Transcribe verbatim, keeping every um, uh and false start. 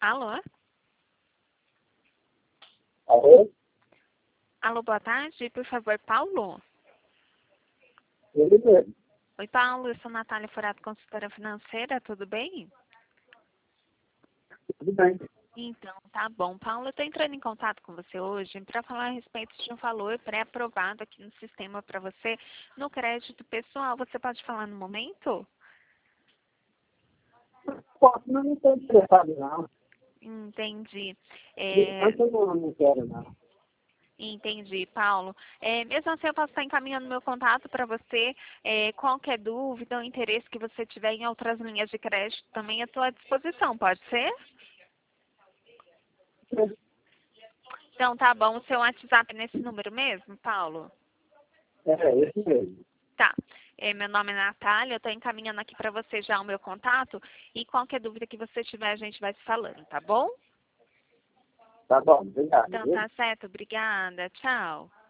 Alô? Alô? Alô, boa tarde. Por favor, Paulo? Ele mesmo. Oi, Paulo. Eu sou Natália Furato, consultora financeira. Tudo bem? Tudo bem. Então, tá bom. Paulo, eu estou entrando em contato com você hoje para falar a respeito de um valor pré-aprovado aqui no sistema para você no crédito pessoal. Você pode falar no momento? Posso, mas não estou interessado, não. Entendi. Por É, enquanto eu não, não quero, não. entendi, Paulo. É, mesmo assim, eu posso estar encaminhando meu contato para você. É, qualquer dúvida ou interesse que você tiver em outras linhas de crédito, também eu estou à disposição, pode ser? Então, tá bom. O seu WhatsApp é nesse número mesmo, Paulo? É, esse mesmo. Tá. É, meu nome é Natália, eu estou encaminhando aqui para você já o meu contato e qualquer dúvida que você tiver, a gente vai se falando, tá bom? Tá bom, obrigado, Então, viu? tá certo. Obrigada. Tchau.